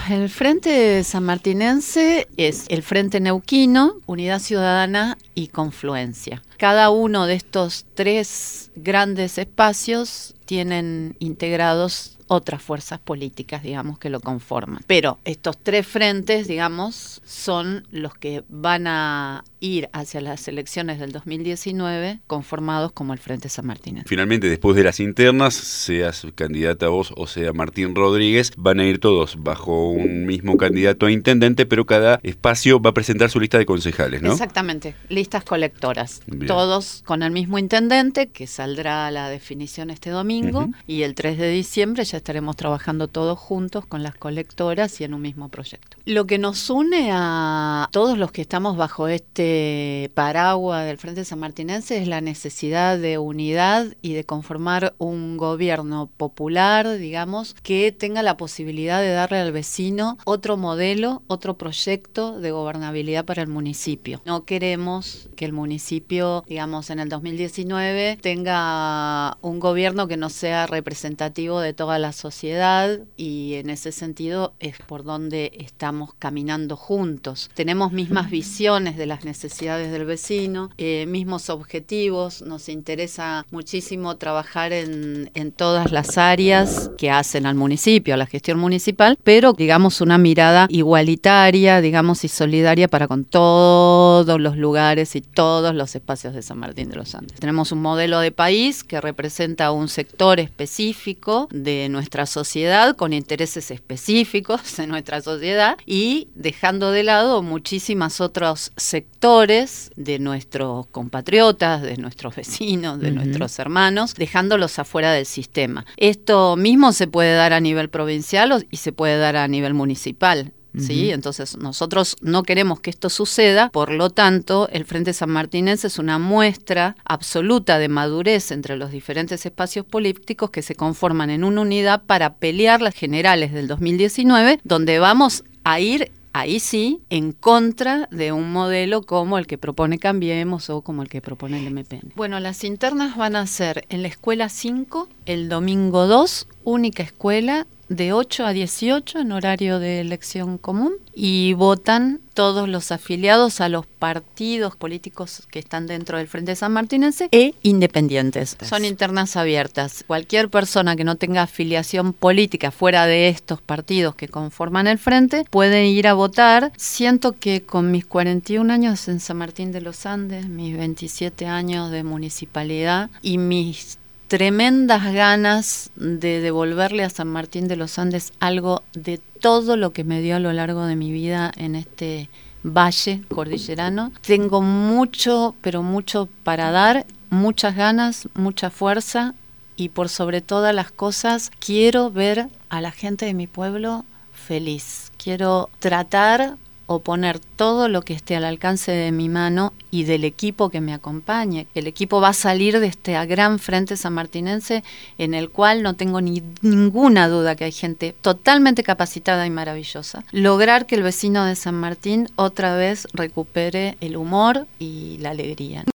el Frente Sanmartinense es el Frente Neuquino, Unidad Ciudadana y Confluencia. Cada uno de estos tres grandes espacios tienen integrados otras fuerzas políticas, digamos, que lo conforman. Pero estos tres frentes, digamos, son los que van a ir hacia las elecciones del 2019 conformados como el Frente Sanmartinense. Finalmente, después de las internas, seas candidata vos o sea Martín Rodríguez, van a ir todos bajo un mismo candidato a intendente, pero cada espacio va a presentar su lista de concejales, ¿no? Exactamente, listas colectoras. Bien. Todos con el mismo intendente, que saldrá la definición este domingo, y el 3 de diciembre ya estaremos trabajando todos juntos con las colectoras y en un mismo proyecto. Lo que nos une a todos los que estamos bajo este paraguas del Frente Sanmartinense es la necesidad de unidad y de conformar un gobierno popular, digamos, que tenga la posibilidad de darle al vecino otro modelo, otro proyecto de gobernabilidad para el municipio. No queremos que el municipio, digamos, en el 2019 tenga un gobierno que no sea representativo de toda la sociedad, y en ese sentido es por donde estamos caminando juntos. Tenemos mismas visiones de las necesidades del vecino, mismos objetivos. Nos interesa muchísimo trabajar en todas las áreas que hacen al municipio, a la gestión municipal, pero digamos una mirada igualitaria, digamos, y solidaria para con todos los lugares y todos los espacios de San Martín de los Andes. Tenemos un modelo de país que representa un sector específico de nuestra sociedad, con intereses específicos de nuestra sociedad, y dejando de lado muchísimos otros sectores de nuestros compatriotas, de nuestros vecinos, de nuestros hermanos, dejándolos afuera del sistema. Esto mismo se puede dar a nivel provincial y se puede dar a nivel municipal. ¿Sí? Entonces nosotros no queremos que esto suceda, por lo tanto el Frente Sanmartinense es una muestra absoluta de madurez entre los diferentes espacios políticos que se conforman en una unidad para pelear las generales del 2019, donde vamos a ir, ahí sí, en contra de un modelo como el que propone Cambiemos o como el que propone el MPN. Bueno, las internas van a ser en la escuela 5, el domingo 2, única escuela, de 8 a 18 en horario de elección común, y votan todos los afiliados a los partidos políticos que están dentro del Frente Sanmartinense e independientes. Son internas abiertas. Cualquier persona que no tenga afiliación política fuera de estos partidos que conforman el Frente puede ir a votar. Siento que con mis 41 años en San Martín de los Andes, mis 27 años de municipalidad y mis tremendas ganas de devolverle a San Martín de los Andes algo de todo lo que me dio a lo largo de mi vida en este valle cordillerano. Tengo mucho, pero mucho para dar, muchas ganas, mucha fuerza, y por sobre todas las cosas quiero ver a la gente de mi pueblo feliz. Quiero tratar o poner todo lo que esté al alcance de mi mano y del equipo que me acompañe. El equipo va a salir de este gran Frente Sanmartinense en el cual no tengo ninguna duda que hay gente totalmente capacitada y maravillosa. Lograr que el vecino de San Martín otra vez recupere el humor y la alegría.